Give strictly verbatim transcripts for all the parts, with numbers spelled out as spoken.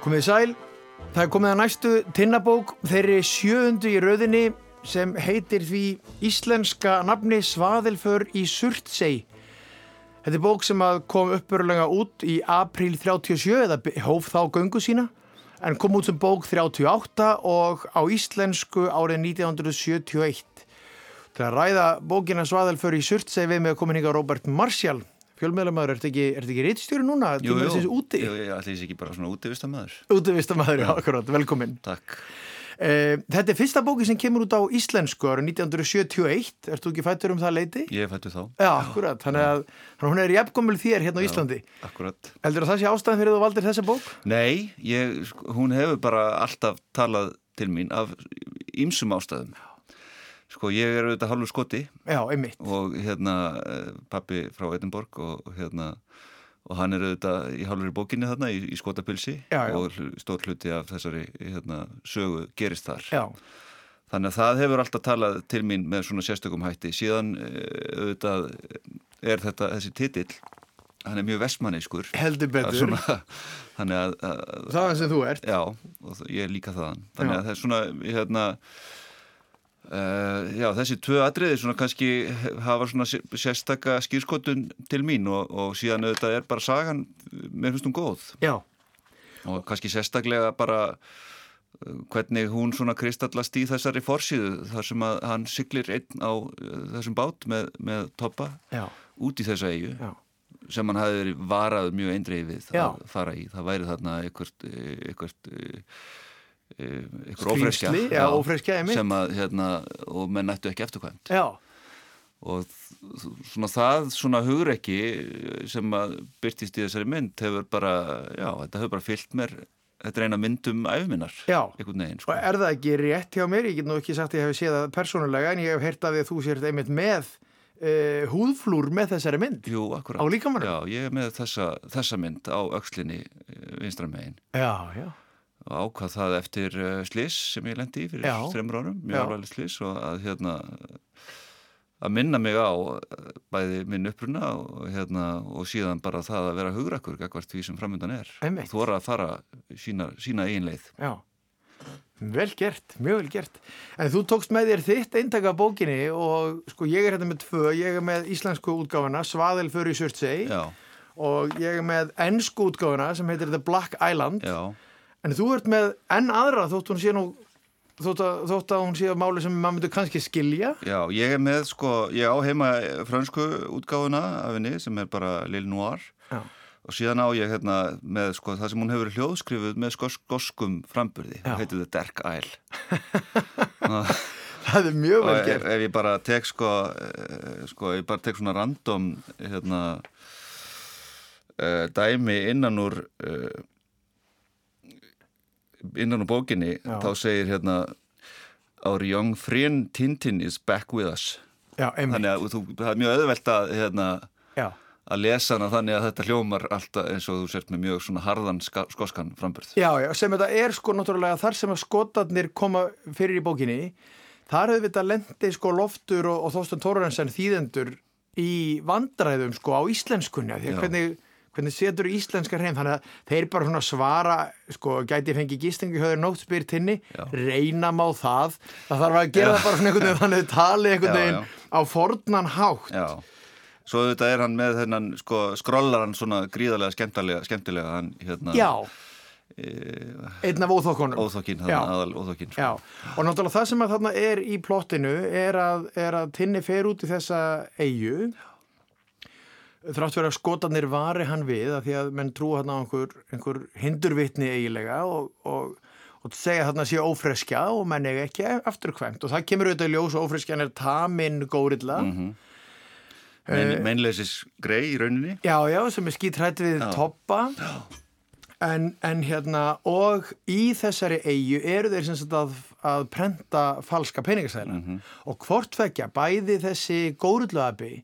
Komið sæl, það er komið að næstu Tinnabók, þeirri sjöundu í röðinni sem heitir því íslenska nafni Svaðilför í Surtsey. Þetta er bók sem að kom uppurlega út í apríl þrjátíu og sjö eða hóf þá göngu sína, en kom út sem bók þrjátíu og átta og á íslensku árið nítján hundruð sjötíu og eitt. Til að ræða bókina Svaðilför í Surtsey við með komin hingað Róbert Marshall. Fjölmiðlamaður, ertu ekki, ertu ekki ritstjóri núna? Jú, jú, úti? jú, ég ætli þessi ekki bara svona útivistamaður. Útivistamaður, já, akkurat, velkomin. Takk. Eh, þetta er fyrsta bóki sem kemur út á íslensku árið nítján hundruð sjötíu og eitt. Ertu ekki fættur um það leyti? Ég er fættur þá. Já, akkurat, þannig að, þannig að hún er jafngömmul þér hérna á Íslandi. Já, akkurat. Heldur það sé ástæðan fyrir þú valdir þessa bók? Nei, ég, hún hefur bara alltaf talað til mín af ýmsum ástæðum. Sko, ég er auðvitað hálfur Skoti. Já, einmitt. Og hérna, pappi frá Edinborg og hérna, og hann er auðvitað í hálfur í bókinni þarna í, í Skotapilsi já, já. Og stór hluti af þessari hérna, sögu gerist þar. Já. Þannig að það hefur alltaf talað til mín með svona sérstökum hætti. Síðan auðvitað er þetta, þessi titill, hann er mjög vestmanneiskur. Heldur betur. Svona, þannig að, að... Þaðan sem þú ert. Já, og ég er líka þaðan. Þannig já. Að það er svona, hérna... Uh, já, þessi tvö atriði svona kannski hafa svona sérstaka skírskotun til mín og, og síðan auðvitað er bara sagan mér finnst hún góð. Já. Og kannski sérstaklega bara uh, hvernig hún svona kristallast í þessari forsíðu þar sem að hann siglir einn á uh, þessum bát með, með Tobba já. Út í þessa eyju já. Sem hann hafi verið varað mjög eindregið við já. Að fara í. Það væri þarna eitthvað eitthvað ykkur ófreskja, já, ófreskja sem að hérna, og menn ættu ekki eftirkvæmt já. Og svona það svona hugrekki sem að birtist í þessari mynd hefur bara, já, þetta hefur bara fyllt mér, þetta er eina mynd um æviminnar einhvern veginn sko. Og er það ekki rétt hjá mér, ég get nú ekki sagt að ég hef séð það persónulega en ég hef heyrt af því að þú sért einmitt með uh, húðflúr með þessari mynd. Jú, akkurat. Á líkamanum. Já, ég er með þessa, þessa mynd á öxlinni vinstra megin. Já, já. Og ákvað það eftir uh, slys sem ég lendi í fyrir já. Þremur árum, mjög alvarlegt slys og að hérna að minna mig á bæði minn uppruna og hérna og síðan bara það að vera hugrakkur gagnvart því sem framundan er. Einmitt. Og þora að fara sína, sína eigin leið. Já, vel gert, mjög vel gert. En þú tókst með þér þitt eintak af bókinni og sko ég er hérna með tvö, ég er með íslensku útgáfuna Svaðilför í Surtsey já. Og ég er með ensku útgáfuna sem heitir The Black Island. Já. En þú ert með enn aðra þótt hún sé nú þótt að, þótt að hún sé á máli sem maður myndi kannski skilja. Já, ég er með sko, ég á heima frönsku útgáfuna af henni sem er bara L'Île Noire. Já. Og síðan á ég hérna með sko það sem hún hefur hljóðskrifuð með skos, skoskum framburði. Það heitir The Dark Isle. Það er mjög vel gert. Ef, ef ég bara tek sko, sko, ég bara tek svona random hérna uh, dæmi innan úr uh, innan á bókinni, já. Þá segir hérna Our young friend Tintin is back with us. Já, einmitt. Þannig að þú, það er mjög auðvelt að hérna, já. Að lesa hana þannig að þetta hljómar alltaf eins og þú sért með mjög svona harðan ska, skoskan framburð. Já, já, sem þetta er sko náttúrulega þar sem að Skotarnir koma fyrir í bókinni, þar hefur þetta lendi sko Loftur og, og Þorsteinn Thoroddsen þýðendur í vandræðum sko á íslenskunni, því að hvernig hvernig setur íslenskar heim, þannig að þeir bara svona svara, sko, gæti fengi gistingu höður nótt spyr tinni, reyna má það, það þarf að gera já. Það bara svona einhvern veginn, þannig að þau tali einhvern veginn á fornan hátt. Já, svo þetta er hann með þennan, sko, skrollar hann svona gríðarlega skemmtilega, skemmtilega, hann, hérna... Já, e... einn af óþokkunum. Óþokkin, þannig aðal óþokkin. Sko. Já, og náttúrulega það sem að þarna er í plottinu er að, er að tinni fer út í þessa eyju, þrátt fyrir að Skotarnir vari hann við að því að menn trúa hann á einhver, einhver hindurvitni eiginlega og, og, og segja þarna sé ófreskja og menn eiga ekki afturkvæmt og það kemur auðvitað í ljós og ófreskjan er taminn górilla mm-hmm. Men, uh, meinleisis grei í rauninni já já sem er skítrætt við já. Tobba en, en hérna og í þessari eyju eru þeir sem sagt að, að prenta falska peningaseðla mm-hmm. og hvort vekja bæði þessi górilluabi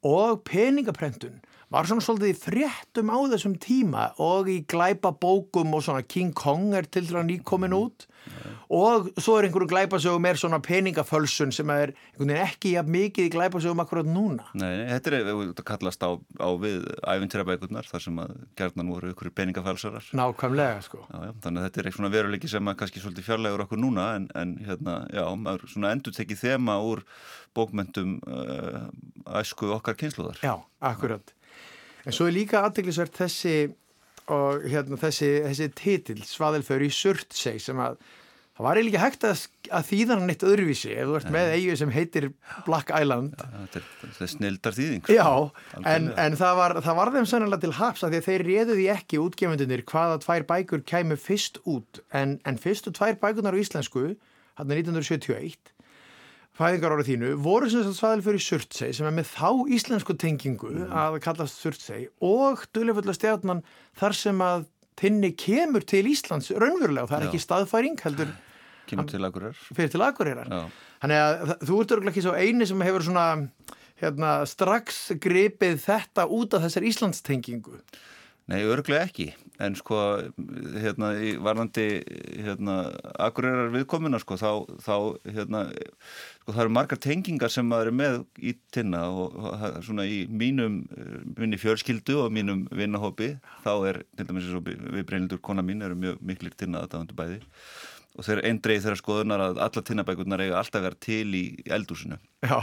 og peningaprentun var svona svolítið í fréttum á þessum tíma og í glæpabókum og svona King Kong er til dæmis nýkomin út Nei. Og svo er einhverju glæpasögum er svona peningafölsun sem er einhvern veginn ekki jafn mikið í glæpasögum akkurat núna. Nei, þetta er þetta kallast á, á við ævintýrabækurnar þar sem að gjarnan voru ykkur peningafölsarar. Nákvæmlega sko. Já, já, þannig að þetta er eitthvað svona veruleiki sem að kannski svolítið fjarlægur okkur núna en, en hérna, já, maður svona endurtekið þema úr bókmenntum uh, æsku okkar kynslóðar. Já, akkurat. En svo er líka athyglisvert þessi og hérna þessi, þessi titill Svaðilför í Surtsey sem að það var eiginlega ekki hægt að, að þýða hann eitt öðruvísi ef þú ert Nei. Með eyju sem heitir Black Island. Já, þetta er, þetta er snildar þýðing. Já, en, en það var, það var þeim sannlega til haps að því að þeir réðu því ekki útgefendunir hvaða tvær bækur kæmu fyrst út en, en fyrstu tvær bækurnar á íslensku hann er nítján hundruð sjötíu og eitt fæðingar ára þínu, voru sem sagt Svaðilför í Surtsey sem er með þá íslensku tengingu mm. að kallast Surtsey og Dularfulla stjarnan þar sem að Tinni kemur til Íslands raunverulega og það er Já. Ekki staðfæring heldur kemur til Akureyrar fyrir til Akureyrar þannig að þú ert örugglega ekki svo eini sem hefur svona hérna, strax gripið þetta út af þessar Íslandstengingu. Nei, örugglega ekki, en sko hérna í varðandi hérna Akureyrar viðkomuna sko þá, þá hérna sko það eru margar tengingar sem maður er með í Tinna og, og svona í mínum minni fjölskyldu og mínum vinnahópi þá er til dæmis eins og við Brynhildur kona mín eru mjög miklir Tinna aðdáendur bæði og þeir eindreið þeirra skoðunar að alla Tinnabækurnar eiga alltaf vera til í eldhúsinu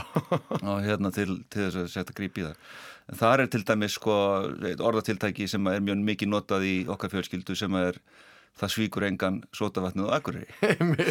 og hérna til, til þess að setja gríp í það. En þar er til dæmis sko orðatiltæki sem er mjög mikið notað í okkar fjölskyldu sem er það svíkur engan sótavatnið á Akureyri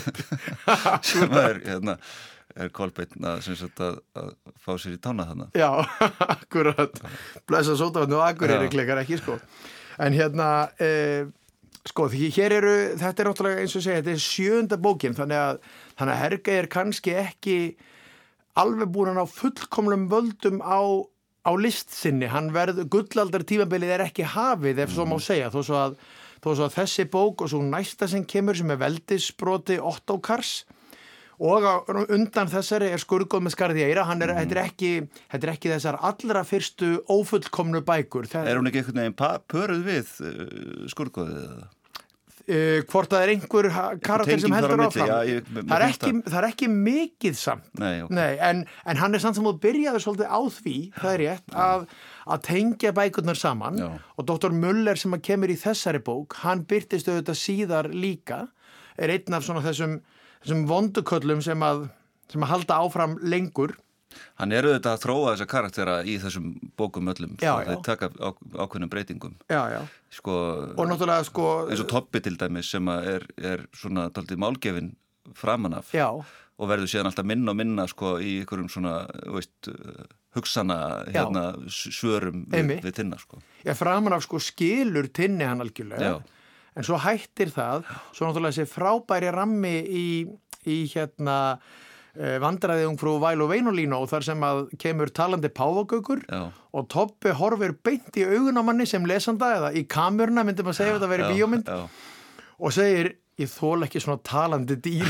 sem er hérna er Kolbeinn að, að, að fá sér í tána þarna. Já, akkurat blessa sótavatnið á Akureyri klikkar ekki sko en hérna eh, sko því hér eru þetta er náttúrulega eins og segja þetta er sjöunda bókin þannig að, þannig að Hergey er kannski ekki alveg búin að ná fullkomlum völdum á á list sinni, hann verður gullaldar tímabilið er ekki hafið ef svo má segja þó svo að, þó svo að þessi bók og svo næsta sem kemur sem er veldisbroti Ottokars og á, undan þessari er Skurðgóð með skarð í eyra hann er, mm. þetta er ekki, þetta er ekki þessar allra fyrstu ófullkomnu bækur. Það er hún ekki einhvern veginn pöruð við uh, Skurðgóðið eða? Uh, hvort það er einhver karakter sem heldur áfram já, ég, það, er ekki, það er ekki mikið samt Nei, okay. Nei, en, en hann er samt sem þú byrjaði svolítið á því það er rétt að, að tengja bækurnar saman já. Og doktor Müller sem að kemur í þessari bók hann byrtist auðvitað síðar líka er einn af svona þessum, þessum vonduköllum sem að, sem að halda áfram lengur. Hann er auðvitað að þróa þessa karaktera í þessum bókum öllum já, sko, þeir taka á, ákveðnum breytingum já, já. Sko, og náttúrulega sko eins og Tobbi til dæmis sem er, er svona dálítið málgefin framan af já. Og verður síðan alltaf minna og minna sko, í einhverjum svona veist, hugsana hérna, svörum við, við Tinna sko. Já, framan af sko, skilur Tinni hann algjörlega já. En svo hættir það svo náttúrulega þessi frábæri rammi í, í hérna vandræði ungfrú Væl og Veinolíno og þar sem að kemur talandi páfagaukur og Tobbi horfir beint í augun á manni sem lesanda eða í kameruna myndi maður segja þetta að vera í bíómynd já. Og segir ég þól ekki svona talandi dýr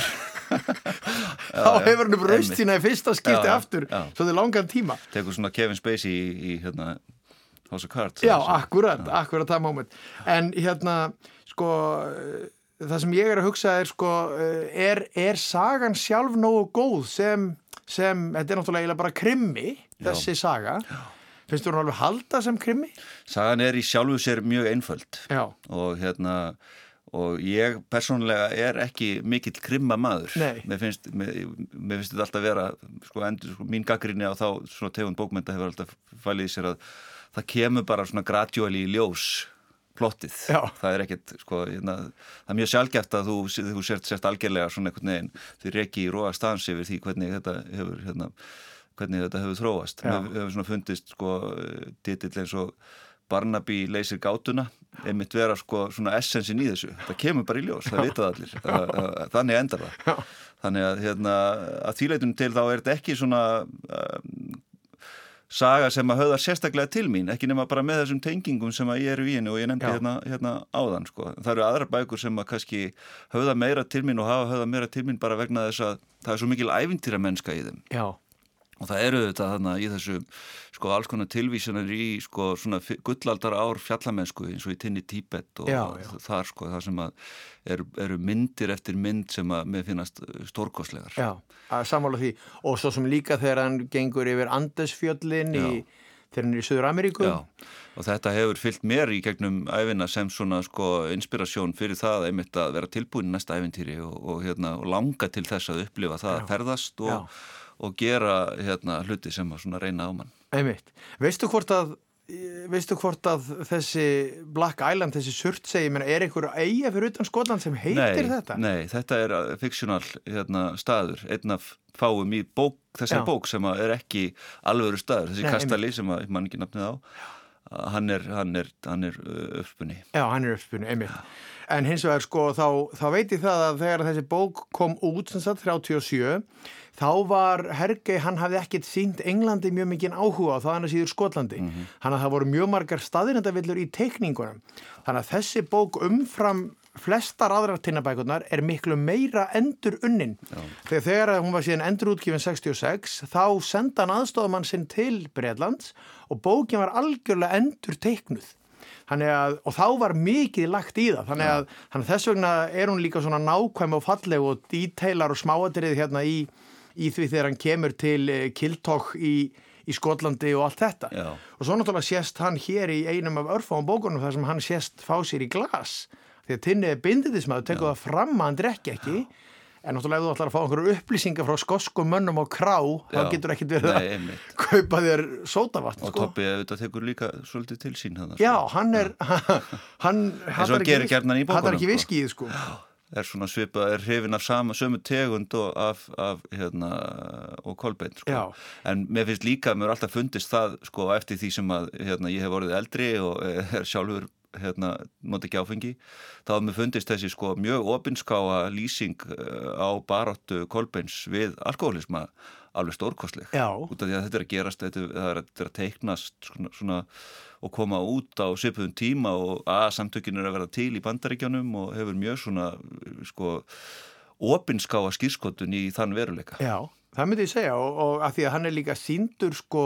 þá hefur hann upp raust sína í fyrsta skipti já, aftur já. Svo þetta er langan tíma tekur svona Kevin Spacey í, í hérna, House of Cards já, akkurat, já. Akkurat það moment en hérna sko það sem ég er að hugsa er sko, er, er sagan sjálf nógu góð sem, sem þetta er náttúrulega bara krimmi, þessi Já. Saga. Já. Finnst þú hún alveg halda sem krimmi? Sagan er í sjálfu sér mjög einföld Já. Og hérna, og ég persónulega er ekki mikill krimma maður. Nei. Mér finnst, mér, mér finnst þetta alltaf vera, sko, endur, sko, mín gagnrýni á þá svona tegund bókmennta hefur alltaf falið í sér að það kemur bara svona gradually í ljós plottið, Já. Það er ekkert sko, hérna, það er mjög sjálfgeft að þú, þú sért, sért algjörlega svona einhvern veginn því reki í róa stans yfir því hvernig þetta hefur hérna, hvernig þetta hefur þróast við hefur svona fundist sko titill eins og Barnaby leysir gátuna einmitt vera sko svona essensin í þessu það kemur bara í ljós, það vitað allir þannig endar það Já. Þannig að hérna, að þýleitunum til þá er þetta ekki svona um, saga sem að höfðar sérstaklega til mín, ekki nema bara með þessum tengingum sem að ég eru í henni og ég nefndi hérna, hérna áðan sko. Það eru aðrar bækur sem að kannski höfða meira til mín og hafa höfða meira til mín bara vegna þess að það er svo mikil ævintýramennska í þeim. Já. Og það eru þetta þarna í þessu sko alls konar tilvísanir í sko svona gullaldar ár fjallamennsku eins og í Tinni Tíbet og já, já. þar sko það sem að eru, eru myndir eftir mynd sem að mér finnast stórkostlegar. Já, að sammála því og svo sem líka þegar hann gengur yfir Andesfjöllin í, þegar hann er í Suður-Ameríku. Já, og þetta hefur fylgt mér í gegnum ævina sem svona sko inspirasjón fyrir það einmitt að vera tilbúin í næsta ævintýri og, og, hérna, og langa til þess að upplifa það já. Að ferðast og já. Og gera hérna hluti sem að svona reyna á mann. Einmitt. Veistu hvort að, veistu hvort að þessi Black Island, þessi Surtsey, ég meina, er einhver eyja fyrir utan Skotland sem heitir nei, þetta? Nei, þetta er fictional hérna, staður, einn af fáum í bók, þessari bók sem að er ekki alvöru staður, þessi nei, kastali einmitt. Sem að ég man ekki nafnið á, hann er, hann er, hann er uppspunni. Já, hann er uppspunni, einmitt. En hins vegar sko, þá, þá veit ég það að þegar þessi bók kom út, sem sagt, þrjátíu og sjö, þá var Hergey, hann hafði ekkert sýnt Englandi mjög mikinn áhuga á það hann að síður Skotlandi. Mm-hmm. Þannig að það voru mjög margar staðrindavillur í teikningunum. Þannig að þessi bók umfram flestar aðrar tinnabækurnar er miklu meira endur unnin. Þegar, þegar hún var síðan endurútgefin sextíu og sex, þá senda hann aðstoðamann sinn til Bretlands og bókin var algjörlega endur teiknuð. Að, og þá var mikið lagt í það þannig að, þannig að þess vegna er hún líka svona nákvæm og falleg og detailar og smáatriði hérna í, í því þegar hann kemur til Kiltog í, í Skotlandi og allt þetta. Já. Og svo náttúrulega sést hann hér í einum af örfáum bókunum þar sem hann sést fá sér í glas því að Tinni er bindindismadur, tekur það fram að hann drekki ekki. Já. En náttúrulega ef þú ætlar að fá einhverju upplýsingar frá skoskum mönnum á krá, já, þá getur ekkert verið nei, að kaupa þér sódavatn. Og sko. Tobbi auðvitað tekur líka svolítið til sín hann. Já, hann er, hann hattar ekki, ekki viskið, sko. Já, er svona svipað, er hrifin af sama, sömu tegund og af, af hérna, og Kolbeinn, sko. Já. En mér finnst líka, mér er alltaf fundist það, sko, eftir því sem að, hérna, ég hef orðið eldri og er sjálfur hérna, nota ekki áfengi, þá hafði mér fundist þessi sko mjög opinskáa lýsing á baráttu Kolbeins við alkohólisma alveg stórkostleg. Já. Út af því að þetta er að gerast, þetta er, þetta er að teiknast svona, svona og koma út á svipuðum tíma og að samtökin er að vera til í Bandaríkjunum og hefur mjög svona sko opinskáa skírskotun í þann veruleika. Já, það myndi ég segja og, og að því að hann er líka sýndur sko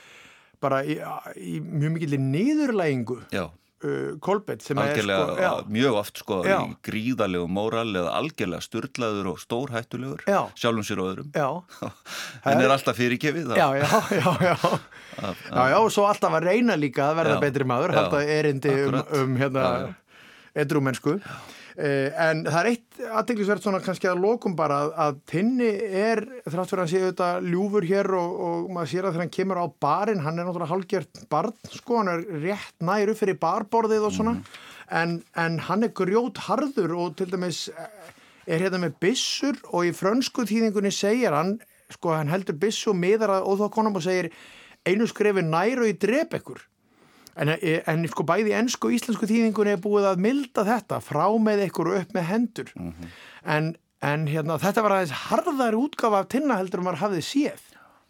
bara í, í mjög mikilli niðurlægingu. Já. Kolbeinn sem algjörlega, er sko, mjög oft sko já. Í gríðalegu móral eða algjörlega sturlaður og stórhættulegur sjálfum sér og öðrum en er alltaf fyrirgefið já, já, já, já. Af, já, já, og svo alltaf að reyna líka að verða já, betri maður halda erindi akkurat. um, um hérna edrúmennsku Uh, en það er eitt athyglisvert svona kannski að lokum bara að, að Tinni er þrátt fyrir að hann sé auðvitað ljúfur hér og, og maður sér að þegar hann kemur á barinn, hann er náttúrulega hálfgjört barn sko, hann er rétt næru fyrir barborðið og svona, mm. en, en hann er grjótharður og til dæmis er hérna með byssur og í frönsku þýðingunni segir hann, sko hann heldur byssu og miðar að óþokkonum og segir einu skrefi nær og ég drep ykkur. En, en sko bæði ensku og íslensku þýðingunni er búið að milda þetta frá með ykkur og upp með hendur mm-hmm. en, en hérna, þetta var aðeins harðari útgáfa af Tinna heldur um að hafði séð.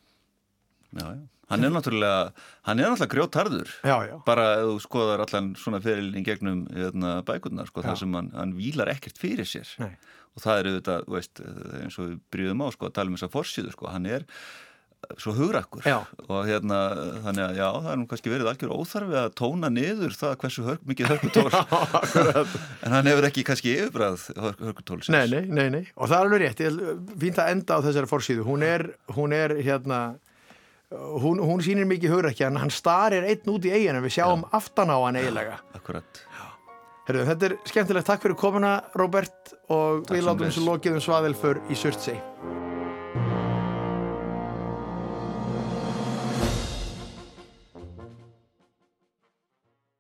Já, já. Hann er náttúrulega, hann er náttúrulega grjótharður. Já, já. Bara ef þú skoðar allan svona ferilinn gegnum hérna, bækurnar, sko, þar sem hann, hann vílar ekkert fyrir sér. Nei. Og það er auðvitað, þú veist, eins og við bryðum á, sko, að tala um þessa forsíðu, sko, hann er svo hugrakkur já. Og hérna þannig að já, það er nú kannski verið algjör óþarfi að tóna niður það hversu hörk, mikið hörkutól en hann hefur ekki kannski yfirbræð hörkutólsins. Nei, nei, nei, nei, og það er alveg rétt, ég fínt að enda á þessari forsíðu, hún er, hún er hérna, hún, hún sýnir mikið hugrakki, en hann starir einn út í eiginu, við sjáum já. Aftan á hann eiginlega. Akkurat. Herru, þetta er skemmtilegt, takk fyrir komuna Róbert og takk við látum þessu lokið um Svaðilför í Surtsey.